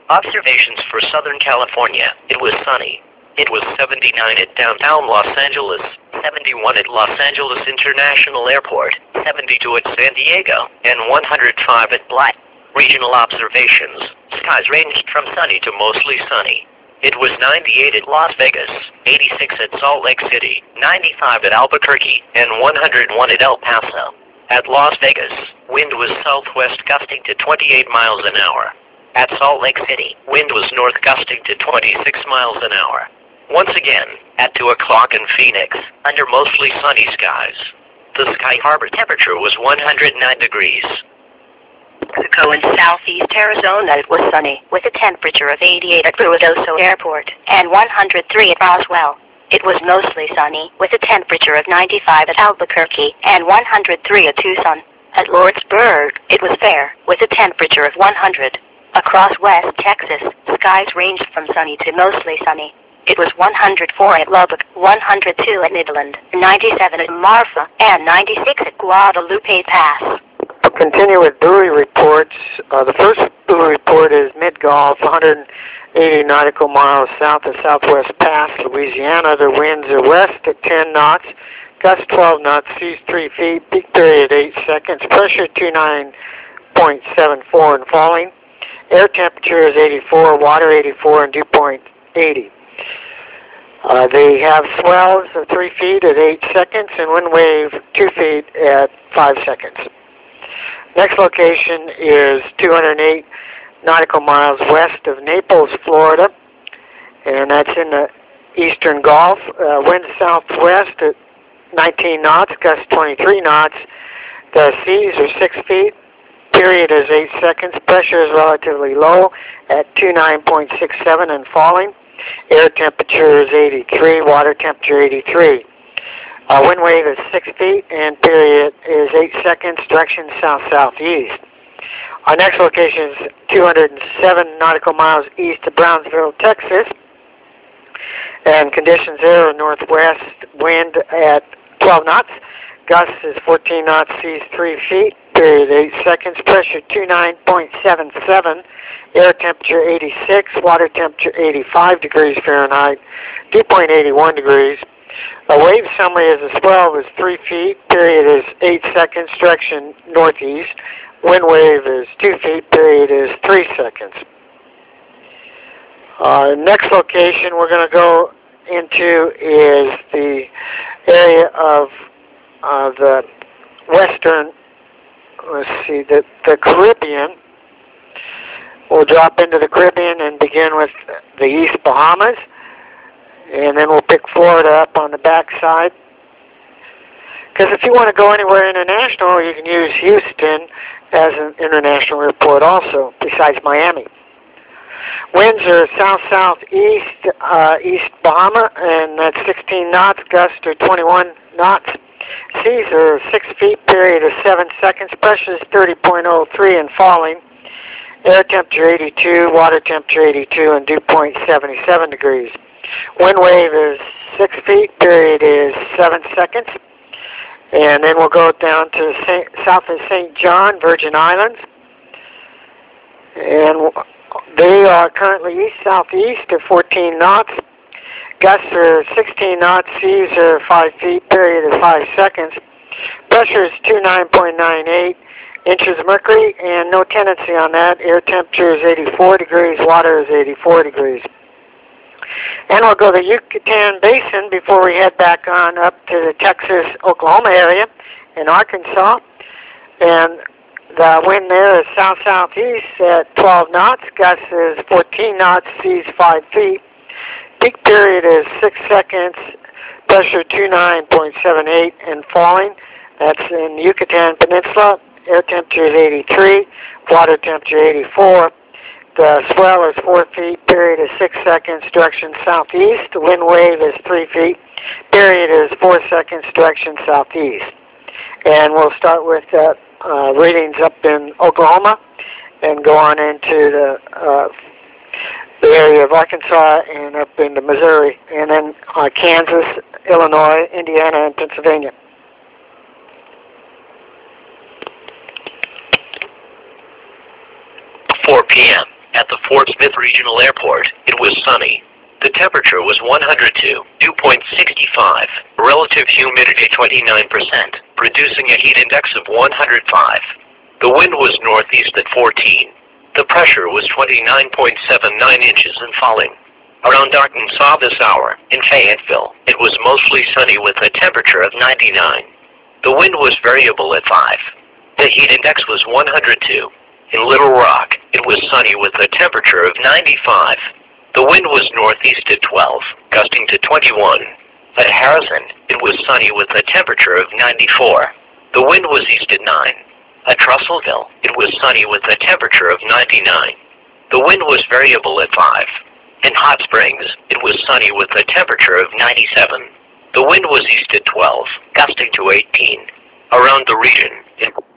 Observations for Southern California. It was sunny. It was 79 at downtown Los Angeles, 71 at Los Angeles International Airport, 72 at San Diego, and 105 at Black. Regional observations. Skies ranged from sunny to mostly sunny. It was 98 at Las Vegas, 86 at Salt Lake City, 95 at Albuquerque, and 101 at El Paso. At Las Vegas, wind was southwest gusting to 28 miles an hour. At Salt Lake City, wind was north gusting to 26 miles an hour. Once again, at 2 o'clock in Phoenix, under mostly sunny skies. The Sky Harbor temperature was 109 degrees. Mexico and southeast Arizona, it was sunny, with a temperature of 88 at Ruidoso Airport, and 103 at Roswell. It was mostly sunny, with a temperature of 95 at Albuquerque, and 103 at Tucson. At Lordsburg, it was fair, with a temperature of 100. Across West Texas, skies ranged from sunny to mostly sunny. It was 104 at Lubbock, 102 at Midland, 97 at Marfa, and 96 at Guadalupe Pass. We'll continue with buoy reports. The first buoy report is mid-Gulf, 180 nautical miles south of Southwest Pass, Louisiana. The winds are west at 10 knots, gust 12 knots, seas 3 feet, peak period 8 seconds, pressure 29.74 and falling. Air temperature is 84, water 84, and dew point 80. They have swells of 3 feet at 8 seconds and wind wave 2 feet at 5 seconds. Next location is 208 nautical miles west of Naples, Florida, and that's in the eastern Gulf. Wind southwest at 19 knots, gust 23 knots. The seas are 6 feet. Period is 8 seconds. Pressure is relatively low at 29.67 and falling. Air temperature is 83. Water temperature 83. Wind wave is 6 feet and period is 8 seconds. Direction south-southeast. Our next location is 207 nautical miles east of Brownsville, Texas. And conditions there are northwest wind at 12 knots. Gust is 14 knots, seas 3 feet. Period 8 seconds. Pressure 29.77. Air temperature 86. Water temperature 85 degrees Fahrenheit. Dew point 81 degrees. A wave summary is a swell is 3 feet. Period is 8 seconds. Direction northeast. Wind wave is 2 feet. Period is 3 seconds. Next location we're going to go into is the area of the western, the Caribbean. We'll drop into the Caribbean and begin with the East Bahamas, and then we'll pick Florida up on the backside. Because if you want to go anywhere international, you can use Houston as an international airport also, besides Miami. Winds are south-southeast, East Bahama, and that's 16 knots. Gusts are 21 knots. Seas are 6 feet, period is 7 seconds. Pressure is 30.03 and falling. Air temperature 82, water temperature 82, and dew point 77 degrees. Wind wave is 6 feet, period is 7 seconds. And then we'll go down to south of St. John, Virgin Islands. And they are currently east-southeast at 14 knots. Gusts are 16 knots. Seas are 5 feet. Period is 5 seconds. Pressure is 29.98 inches of mercury, and no tendency on that. Air temperature is 84 degrees. Water is 84 degrees. And we'll go to the Yucatan Basin before we head back on up to the Texas-Oklahoma area in Arkansas. And the wind there is south-southeast at 12 knots. Gust is 14 knots. Seas 5 feet. Peak period is 6 seconds. Pressure 29.78 and falling. That's in the Yucatan Peninsula. Air temperature is 83. Water temperature 84. The swell is 4 feet. Period is 6 seconds. Direction southeast. The wind wave is 3 feet. Period is 4 seconds. Direction southeast. And we'll start with readings up in Oklahoma and go on into the area of Arkansas and up into Missouri, and then Kansas, Illinois, Indiana, and Pennsylvania. .4 p.m. At the Fort Smith Regional Airport, it was sunny. The temperature was 102, dew point 65, relative humidity 29%, producing a heat index of 105. The wind was northeast at 14. The pressure was 29.79 inches and falling. Around Arkansas this hour, in Fayetteville, it was mostly sunny with a temperature of 99. The wind was variable at 5. The heat index was 102. In Little Rock, it was sunny with a temperature of 95. The wind was northeast at 12, gusting to 21. At Harrison, it was sunny with a temperature of 94. The wind was east at 9. At Russellville, it was sunny with a temperature of 99. The wind was variable at 5. In Hot Springs, it was sunny with a temperature of 97. The wind was east at 12, gusting to 18. Around the region, in